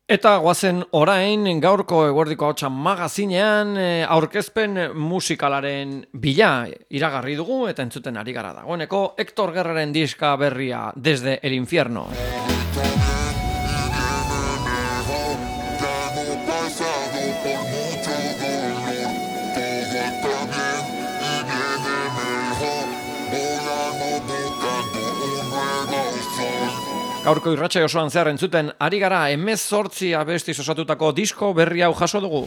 Eta guazen orain gaurko eguerdiko hotxan magazinean aurkezpen musikalaren bila iragarri dugu eta entzuten ari gara dagoeneko Hector Guerraren diska berria Desde el Infierno. Gaurko irratsaio osoan zehar entzuten ari gara 18 abestiz osatutako disko berri hau jaso dugu.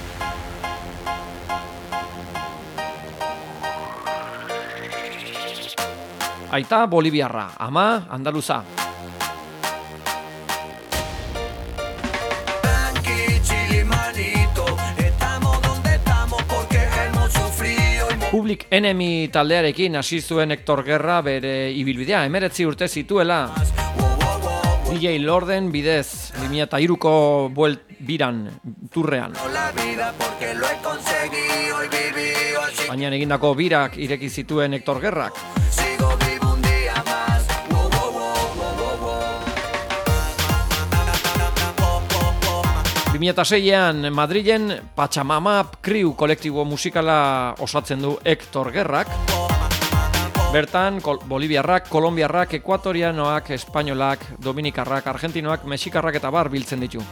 Aita boliviarra, ama andaluza. Public Enemy taldearekin hasi zuen Hector Guerra bere ibilbidea 19 urte zituela. DJ Lorden bidez 2003ko biran turrean. Baina egindako birak ireki zituen Hector Guerrak. 2006an Madrilen Pachamama Crew kolektibo musikala osatzen du Hector Guerrak. Bertan, boliviarrak, kolombiarrak, ekuatorianoak, espainolak, dominikarrak, argentinoak, mexikarrak eta bar biltzen ditu.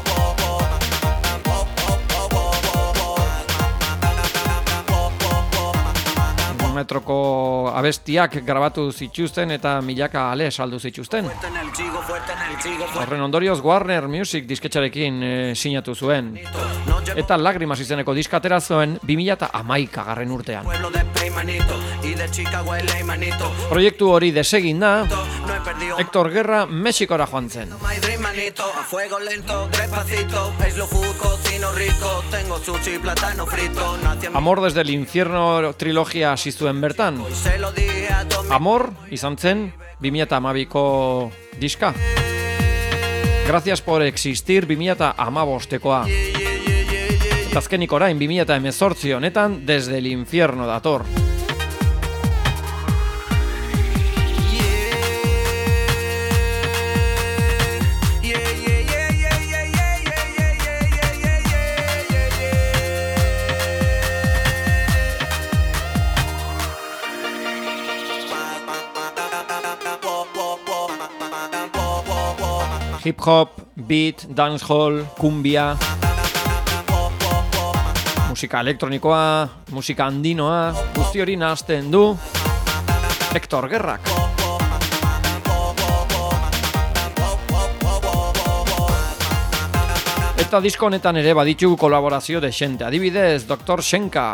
Metroko abestiak grabatu zituzten eta milaka ale saldu zituzten. Horren ondorioz Warner Music disketxarekin sinatu zuen. Eta Lagrimas izeneko diskatera zuen 2011 urtean. Proiektu hori desegin da, Hector Guerra Mexikora joan zen. Amor desde el Infierno trilogia hasi zuen bertan. Amor izan zen 2012ko diska. Gracias por existir 2015koa. Eta azkenik orain 2018 honetan Desde el Infierno dator. Hip hop, beat, dancehall, cumbia, musika elektronikoa, musika andinoa, guzti hori nahazten du Hector Guerrak. Eta disko honetan ere baditu kolaborazio dexente, adibidez Dr. Shenka.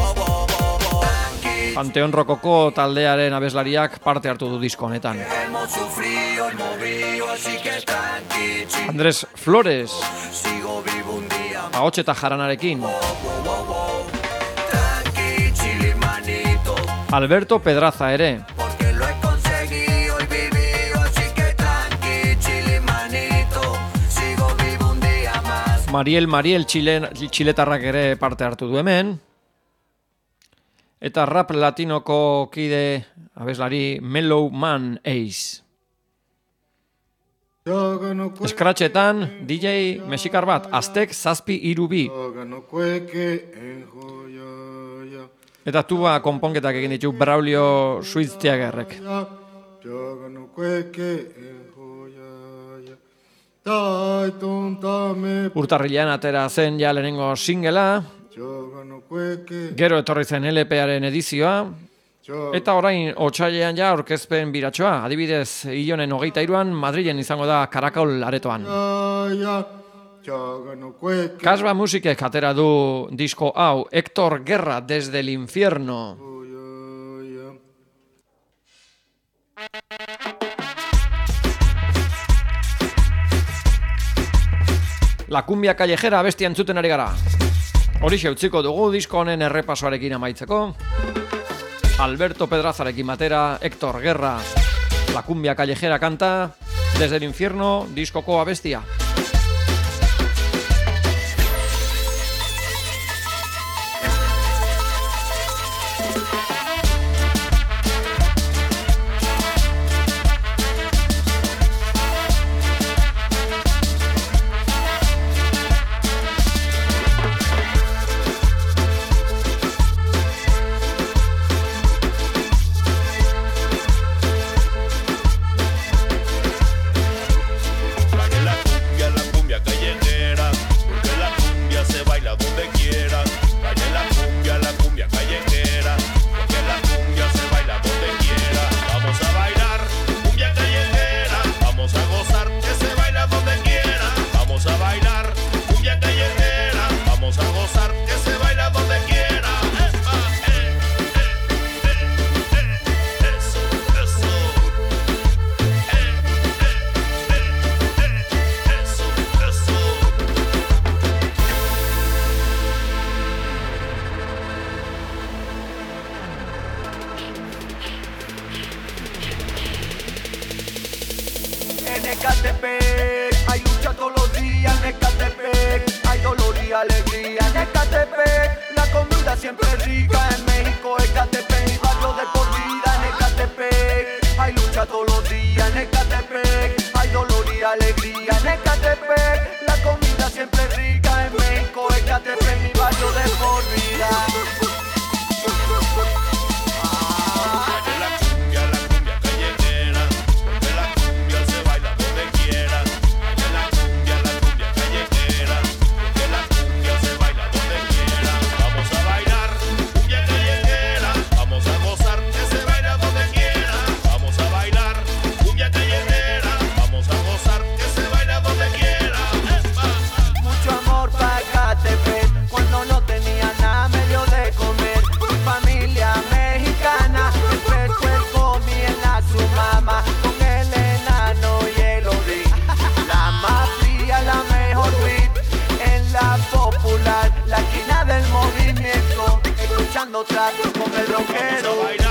Panteon Rokoko taldearen abeslariak parte hartu du disko honetan. Andrés Flores ahots eta jaranarekin. Alberto Pedraza ere. Mariel txiletarrak ere parte hartu du hemen. Eta rap latinoko kide abeslari Mellow Man Ace. Scratchetan DJ mexikar bat, Aztek 732. Eta tuba konponketak egin ditu Braulio Suiztiagerrek. Urtarrilean atera zen ja lehenengo singela. Gero etorri zen LP-aren edizioa. Eta orain otsailean ja aurkezpen biratxoa. Adibidez, hilonen 23an Madrilen izango da Karakol aretoan. Kasba musikek atera du disko hau Hector Guerra Desde el Infierno. La cumbia callejera bestia entzuten ari gara. Horixe utziko dugu disko honen errepasoarekin amaitzeko. Alberto Pedrazarekin batera, Hector Guerra, La cumbia callejera kanta, Desde el Infierno, diskoko abestia. trato con el rockero.